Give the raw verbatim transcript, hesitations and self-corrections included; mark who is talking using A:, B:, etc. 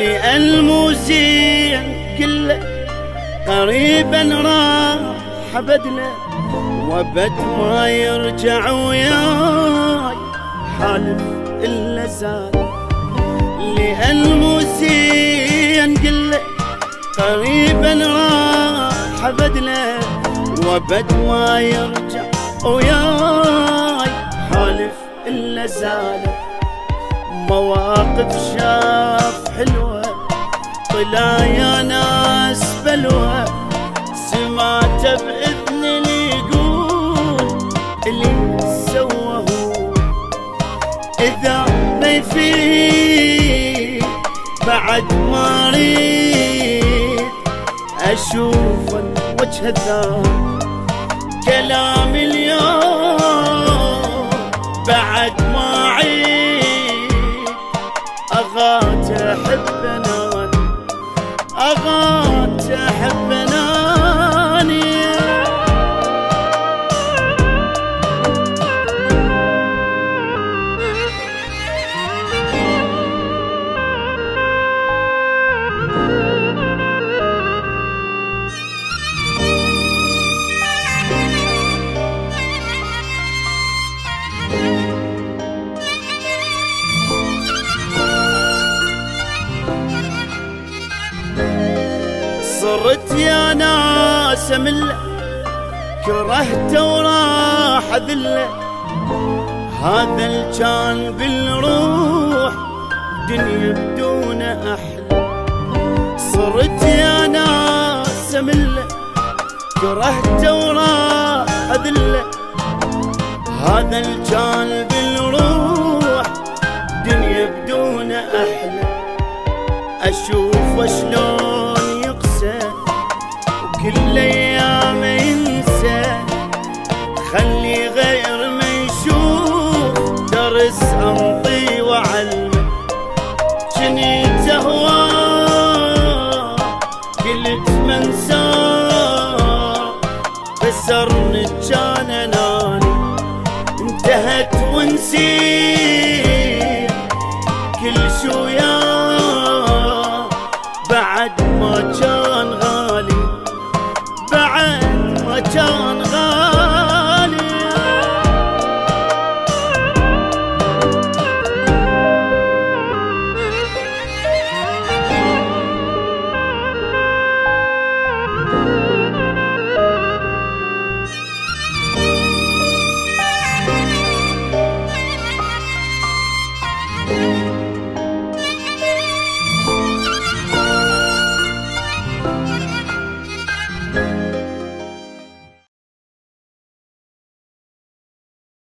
A: لأن مو زين كله قريبا راح بدله وابد ما يرجع وياي حالف إلا زاد. لأن مو زين كله قريبا راح بدله وابد ما يرجع وياي حالف إلا زاد. مواقف شاف حلوة طلع يا ناس بلوة سمعته بإذن اللي يقول اللي سواه إذا ما يفيد بعد ما أريد أشوف وجه الذات. كلام اليوم بعد ما أعيد أغات أحبنا أغات أحبنا صرت يا ناس مله كرهته وراح ذله. هذا اللي كان بالروح دنيا بدون احلى. صرت يا ناس مله كرهته وراح ذله. هذا اللي كان بالروح دنيا بدون احلى. اشوف وشلون